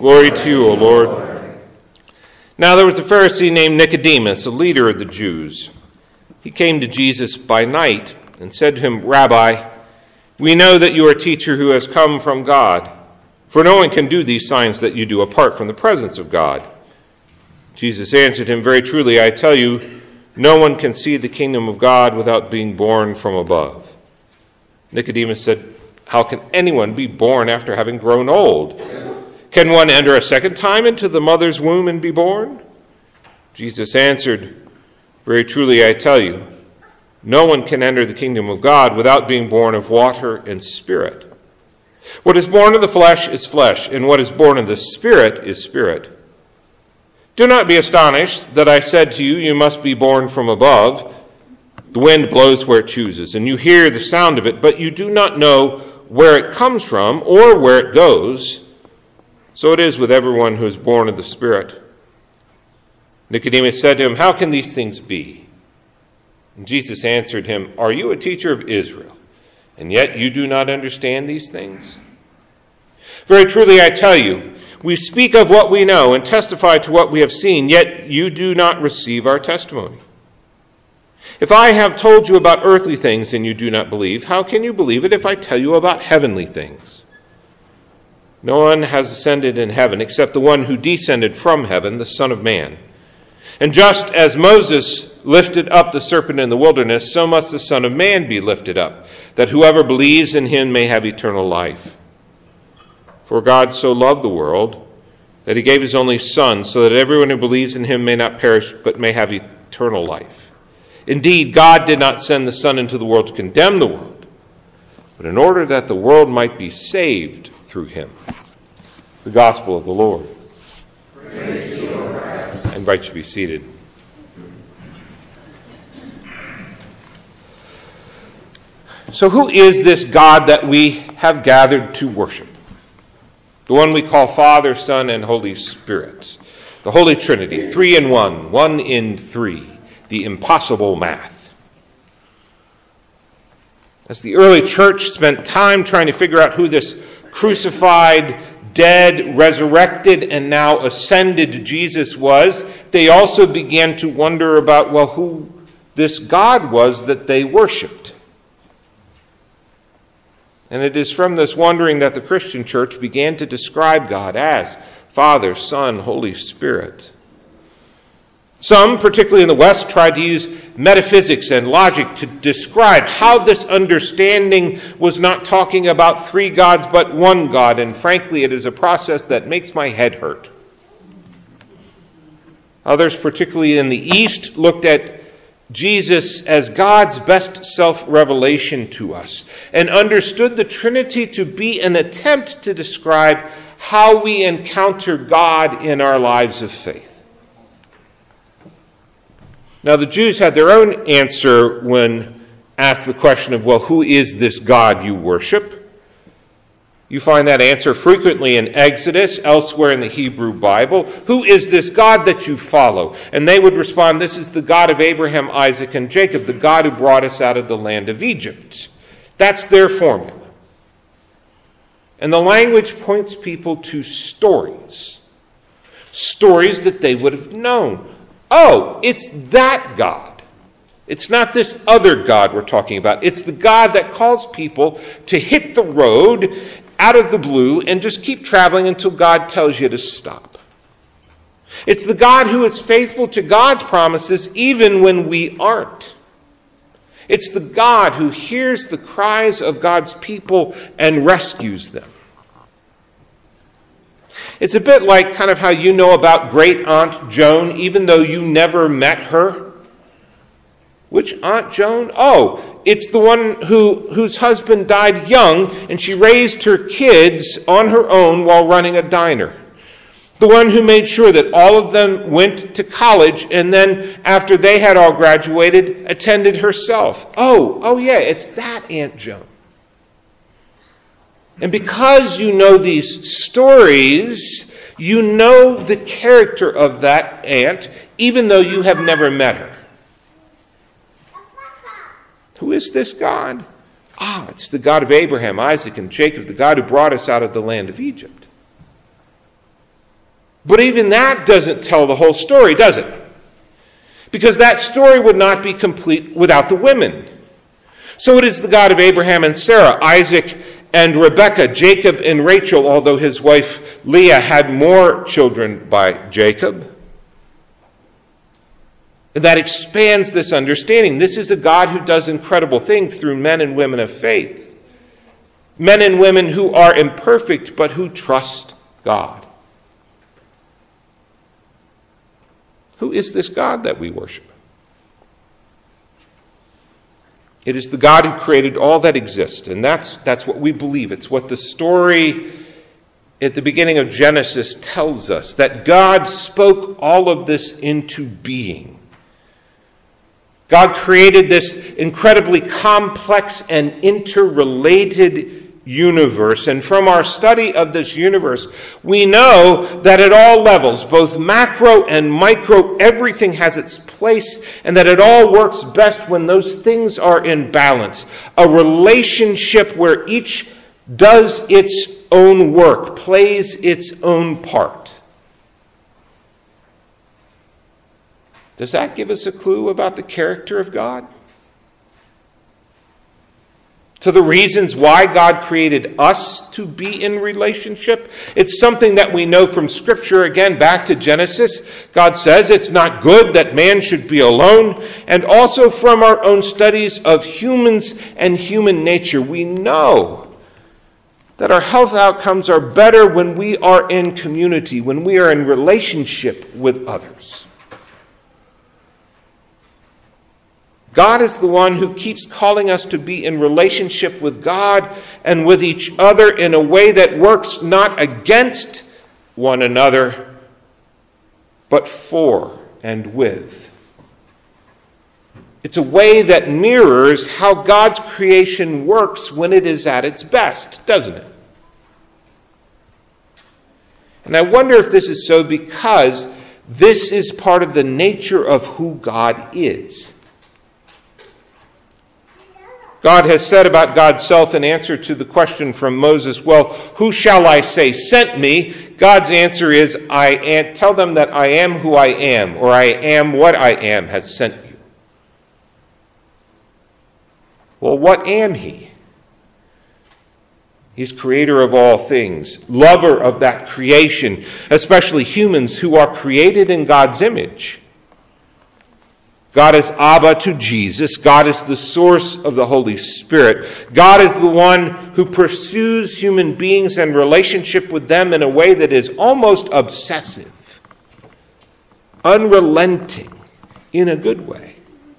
Glory to you, O Lord. Now there was a Pharisee named Nicodemus, a leader of the Jews. He came to Jesus by night and said to him, Rabbi, we know that you are a teacher who has come from God, for no one can do these signs that you do apart from the presence of God. Jesus answered him, Very truly, I tell you, no one can see the kingdom of God without being born from above. Nicodemus said, How can anyone be born after having grown old? Can one enter a second time into the mother's womb and be born? Jesus answered, Very truly, I tell you, no one can enter the kingdom of God without being born of water and spirit. What is born of the flesh is flesh, and what is born of the spirit is spirit. Do not be astonished that I said to you, you must be born from above. The wind blows where it chooses, and you hear the sound of it, but you do not know where it comes from or where it goes. So it is with everyone who is born of the Spirit. Nicodemus said to him, How can these things be? And Jesus answered him, Are you a teacher of Israel, and yet you do not understand these things? Very truly I tell you, we speak of what we know and testify to what we have seen, yet you do not receive our testimony. If I have told you about earthly things and you do not believe, how can you believe it if I tell you about heavenly things? No one has ascended in heaven except the one who descended from heaven, the Son of Man. And just as Moses lifted up the serpent in the wilderness, so must the Son of Man be lifted up, that whoever believes in him may have eternal life. For God so loved the world that he gave his only Son, so that everyone who believes in him may not perish, but may have eternal life. Indeed, God did not send the Son into the world to condemn the world, but in order that the world might be saved through him. The gospel of the Lord. Praise to you, O Christ. I invite you to be seated. So who is this God that we have gathered to worship? The one we call Father, Son, and Holy Spirit. The Holy Trinity, 3 in 1, 1 in 3. The impossible math. As the early church spent time trying to figure out who this crucified, dead, resurrected, and now ascended Jesus was, they also began to wonder about, who this God was that they worshipped. And it is from this wondering that the Christian church began to describe God as Father, Son, Holy Spirit. Some, particularly in the West, tried to use metaphysics and logic to describe how this understanding was not talking about three gods but one God, and frankly, it is a process that makes my head hurt. Others, particularly in the East, looked at Jesus as God's best self-revelation to us and understood the Trinity to be an attempt to describe how we encounter God in our lives of faith. Now, the Jews had their own answer when asked the question of, who is this God you worship? You find that answer frequently in Exodus, elsewhere in the Hebrew Bible. Who is this God that you follow? And they would respond, this is the God of Abraham, Isaac, and Jacob, the God who brought us out of the land of Egypt. That's their formula. And the language points people to stories. Stories that they would have known. Oh, it's that God. It's not this other God we're talking about. It's the God that calls people to hit the road out of the blue and just keep traveling until God tells you to stop. It's the God who is faithful to God's promises even when we aren't. It's the God who hears the cries of God's people and rescues them. It's a bit like kind of how you know about Great Aunt Joan, even though you never met her. Which Aunt Joan? Oh, it's the one whose husband died young, and she raised her kids on her own while running a diner. The one who made sure that all of them went to college, and then after they had all graduated, attended herself. Oh yeah, it's that Aunt Joan. And because you know these stories, you know the character of that aunt, even though you have never met her. Who is this God? It's the God of Abraham, Isaac, and Jacob, the God who brought us out of the land of Egypt. But even that doesn't tell the whole story, does it? Because that story would not be complete without the women. So it is the God of Abraham and Sarah, Isaac and Rebekah, Jacob and Rachel, although his wife Leah had more children by Jacob. That expands this understanding. This is a God who does incredible things through men and women of faith. Men and women who are imperfect, but who trust God. Who is this God that we worship? It is the God who created all that exists, and that's what we believe. It's what the story at the beginning of Genesis tells us, that God spoke all of this into being. God created this incredibly complex and interrelated universe. And from our study of this universe, we know that at all levels, both macro and micro, everything has its place, and that it all works best when those things are in balance. A relationship where each does its own work, plays its own part. Does that give us a clue about the character of God? To the reasons why God created us to be in relationship? It's something that we know from Scripture. Again, back to Genesis, God says it's not good that man should be alone. And also from our own studies of humans and human nature, we know that our health outcomes are better when we are in community, when we are in relationship with others. God is the one who keeps calling us to be in relationship with God and with each other in a way that works not against one another, but for and with. It's a way that mirrors how God's creation works when it is at its best, doesn't it? And I wonder if this is so because this is part of the nature of who God is. God has said about God's self in answer to the question from Moses, well, who shall I say sent me? God's answer is, tell them that I am who I am, or I am what I am has sent you. Well, what am he? He's creator of all things, lover of that creation, especially humans who are created in God's image. God is Abba to Jesus. God is the source of the Holy Spirit. God is the one who pursues human beings and relationship with them in a way that is almost obsessive, unrelenting, in a good way.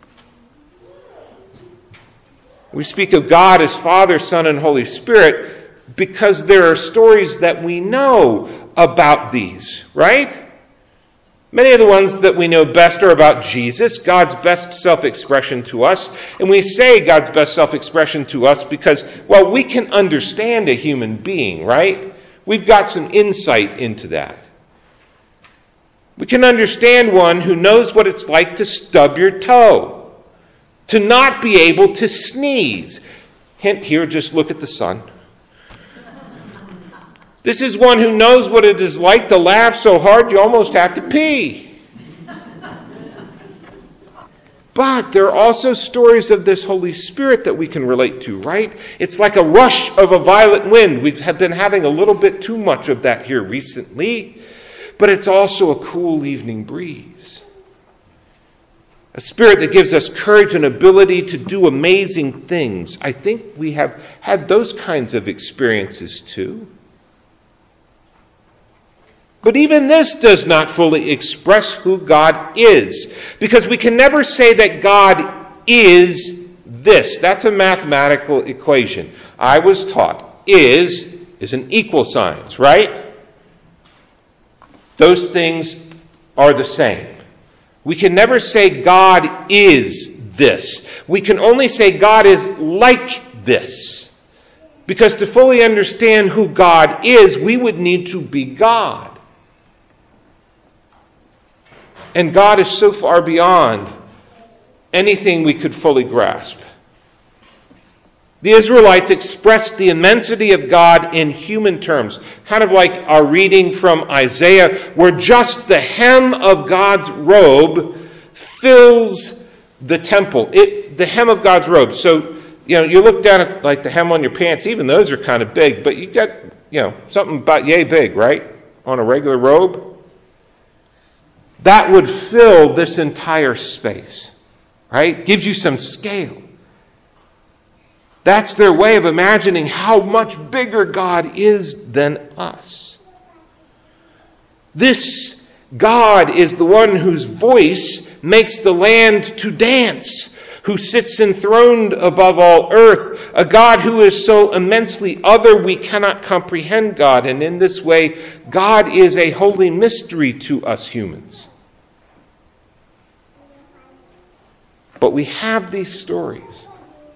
We speak of God as Father, Son, and Holy Spirit because there are stories that we know about these, right? Many of the ones that we know best are about Jesus, God's best self-expression to us. And we say God's best self-expression to us because, well, we can understand a human being, right? We've got some insight into that. We can understand one who knows what it's like to stub your toe, to not be able to sneeze. Hint here, just look at the sun. This is one who knows what it is like to laugh so hard you almost have to pee. But there are also stories of this Holy Spirit that we can relate to, right? It's like a rush of a violent wind. We have been having a little bit too much of that here recently. But it's also a cool evening breeze. A spirit that gives us courage and ability to do amazing things. I think we have had those kinds of experiences too. But even this does not fully express who God is, because we can never say that God is this. That's a mathematical equation. I was taught is an equal signs, right? Those things are the same. We can never say God is this. We can only say God is like this. Because to fully understand who God is, we would need to be God. And God is so far beyond anything we could fully grasp. The Israelites expressed the immensity of God in human terms, kind of like our reading from Isaiah, where just the hem of God's robe fills the temple. The hem of God's robe. So, you look down at like the hem on your pants, even those are kind of big, but you got, something about yay big, right? On a regular robe. That would fill this entire space, right? Gives you some scale. That's their way of imagining how much bigger God is than us. This God is the one whose voice makes the land to dance, who sits enthroned above all earth, a God who is so immensely other we cannot comprehend God. And in this way, God is a holy mystery to us humans. But we have these stories.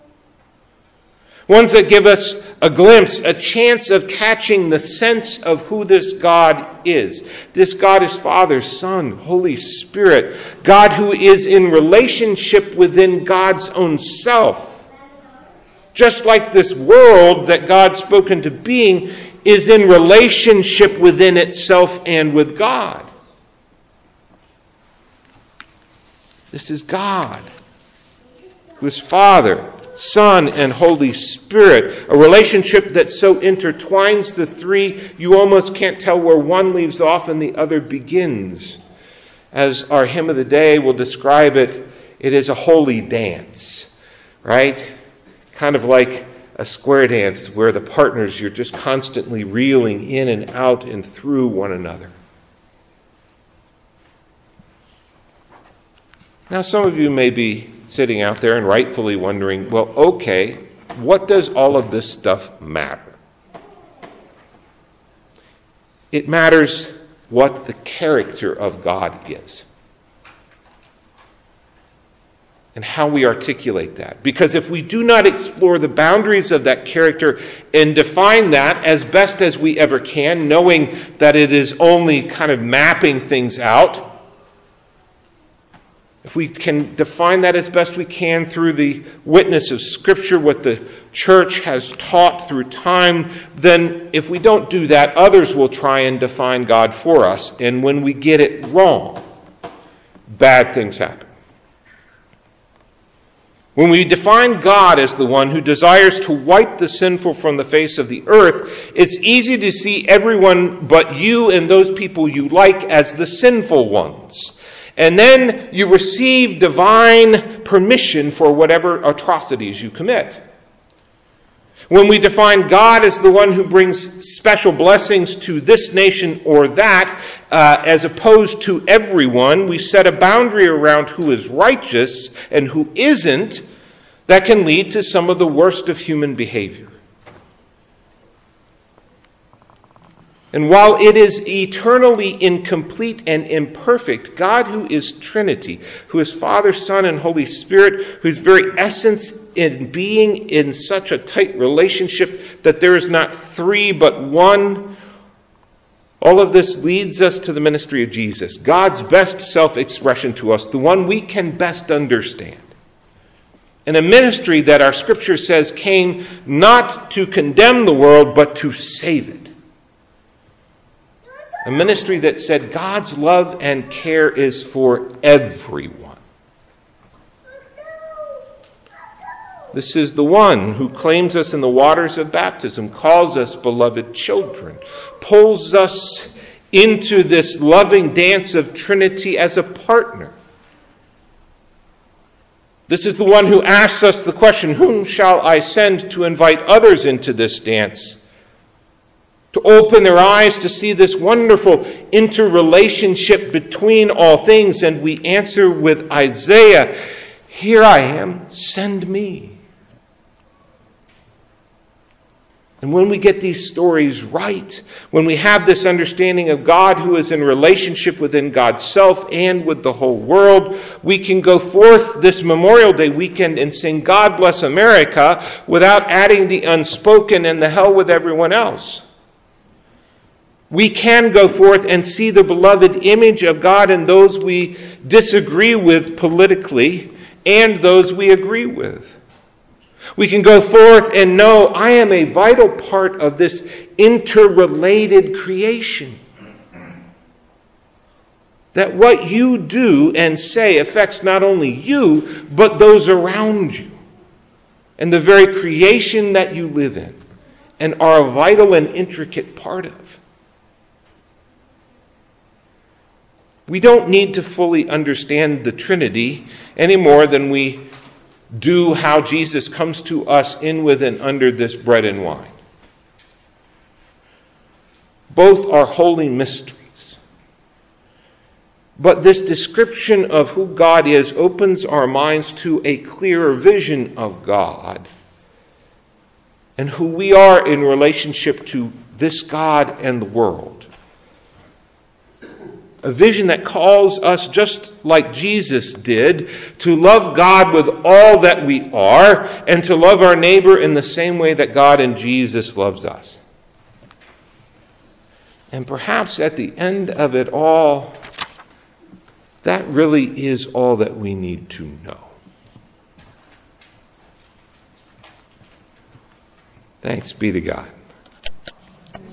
Ones that give us a glimpse, a chance of catching the sense of who this God is. This God is Father, Son, Holy Spirit. God who is in relationship within God's own self. Just like this world that God spoke into being is in relationship within itself and with God. This is God, who is Father, Son, and Holy Spirit. A relationship that so intertwines the three, you almost can't tell where one leaves off and the other begins. As our hymn of the day will describe it, it is a holy dance, right? Kind of like a square dance where the partners, you're just constantly reeling in and out and through one another. Now, some of you may be sitting out there and rightfully wondering, well, okay, what does all of this stuff matter? It matters what the character of God is and how we articulate that. Because if we do not explore the boundaries of that character and define that as best as we ever can, knowing that it is only kind of mapping things out, if we can define that as best we can through the witness of Scripture, what the church has taught through time, then if we don't do that, others will try and define God for us. And when we get it wrong, bad things happen. When we define God as the one who desires to wipe the sinful from the face of the earth, it's easy to see everyone but you and those people you like as the sinful ones. And then you receive divine permission for whatever atrocities you commit. When we define God as the one who brings special blessings to this nation or that, as opposed to everyone, we set a boundary around who is righteous and who isn't, that can lead to some of the worst of human behavior. And while it is eternally incomplete and imperfect, God, who is Trinity, who is Father, Son, and Holy Spirit, whose very essence in being in such a tight relationship that there is not three but one, all of this leads us to the ministry of Jesus, God's best self-expression to us, the one we can best understand. And a ministry that our Scripture says came not to condemn the world, but to save it. A ministry that said God's love and care is for everyone. This is the one who claims us in the waters of baptism, calls us beloved children, pulls us into this loving dance of Trinity as a partner. This is the one who asks us the question, whom shall I send to invite others into this dance? To open their eyes to see this wonderful interrelationship between all things. And we answer with Isaiah, here I am, send me. And when we get these stories right, when we have this understanding of God who is in relationship within God's self and with the whole world, we can go forth this Memorial Day weekend and sing God Bless America without adding the unspoken and the hell with everyone else. We can go forth and see the beloved image of God in those we disagree with politically and those we agree with. We can go forth and know I am a vital part of this interrelated creation. That what you do and say affects not only you, but those around you. And the very creation that you live in and are a vital and intricate part of. We don't need to fully understand the Trinity any more than we do how Jesus comes to us in, with, and under this bread and wine. Both are holy mysteries. But this description of who God is opens our minds to a clearer vision of God and who we are in relationship to this God and the world. A vision that calls us, just like Jesus did, to love God with all that we are and to love our neighbor in the same way that God and Jesus loves us. And perhaps at the end of it all, that really is all that we need to know. Thanks be to God.